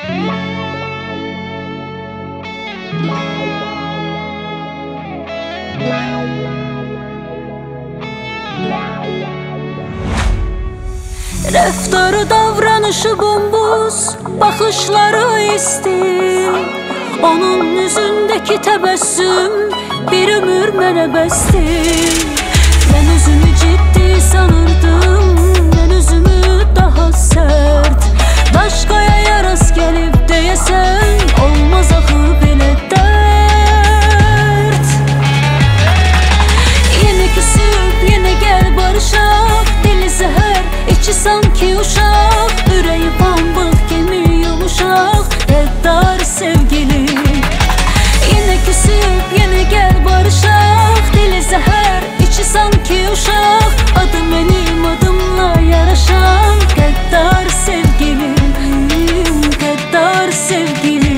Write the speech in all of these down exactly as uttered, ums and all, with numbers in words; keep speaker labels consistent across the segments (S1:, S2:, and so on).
S1: Rəftarı, davranışı bombuz, baxışları isti. Onun üzündəki təbəssüm bir ömür mənə bəsdir. Mən özümü ciddi sanırdım, mən özümü daha sərt. Daşqaya yaras gəlib deyəsən, olmaz axı belə dərd. Yenə küsüb, yenə gəl barışaq. Dili zəhər, içi sanki uşaq. Ürəyi pambıq kimi yumuşaq, qəddar sevgilim. Yenə küsüb, yenə gəl barışaq. Dili zəhər, içi sanki uşaq. Adı mənim adımla yaraşan qəddar sevgilim, qəddar sevgilim.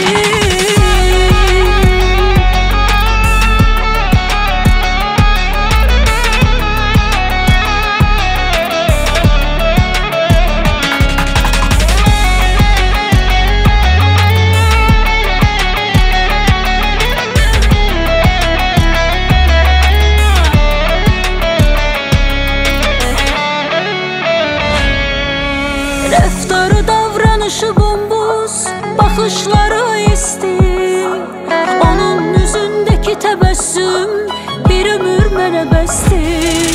S1: Rəftarı, davranışı bombuz, baxışları isti. Onun üzündəki təbəssüm bir ömür mənə bəsdir.